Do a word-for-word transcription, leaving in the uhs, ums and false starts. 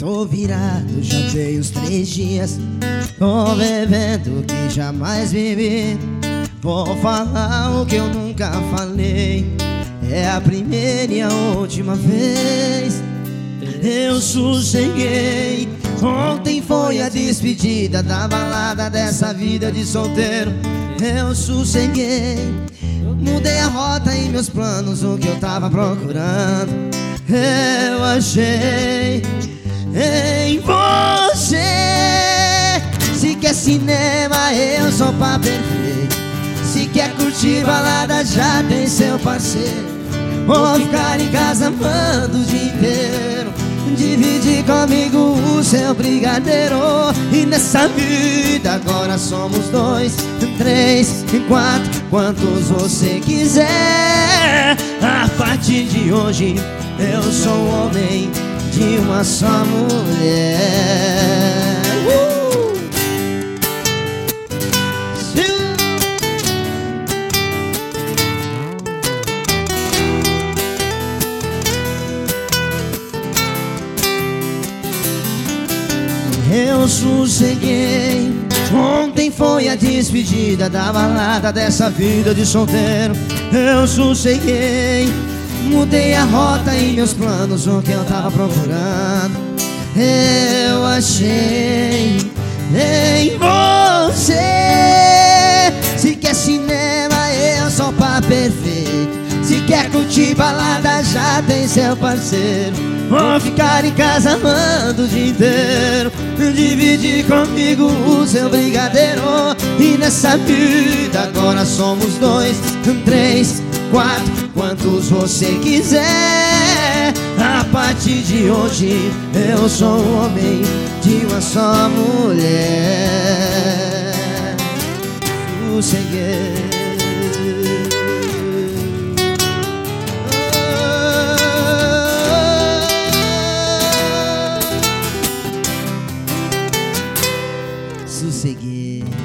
Tô virado, já tem uns três dias. Tô bebendo que jamais bebi. Vou falar o que eu nunca falei. É a primeira e a última vez. Eu sosseguei. Ontem foi a despedida da balada dessa vida de solteiro. Eu sosseguei. Mudei a rota e meus planos, o que eu tava procurando eu achei em você. Se quer cinema, eu sou pra perfeito. Se quer curtir balada, já tem seu parceiro. Vou ficar em casa amando o dia inteiro. Dividir comigo o seu brigadeiro. E nessa vida agora somos dois, três, quatro, quantos você quiser. A partir de hoje eu sou o homem de uma só mulher. uh! Eu sosseguei. Ontem foi a despedida da balada dessa vida de solteiro. Eu sosseguei. Mudei a rota e meus planos, o que eu tava procurando eu achei em você. Se quer cinema, eu sou pra perfeito. Se quer curtir balada, já tem seu parceiro. Vou ficar em casa amando o dia inteiro. Dividir comigo o seu brigadeiro. E nessa vida agora somos dois, três, quatro, quantos você quiser. A partir de hoje eu sou o homem de uma só mulher. Sosseguei. Sosseguei.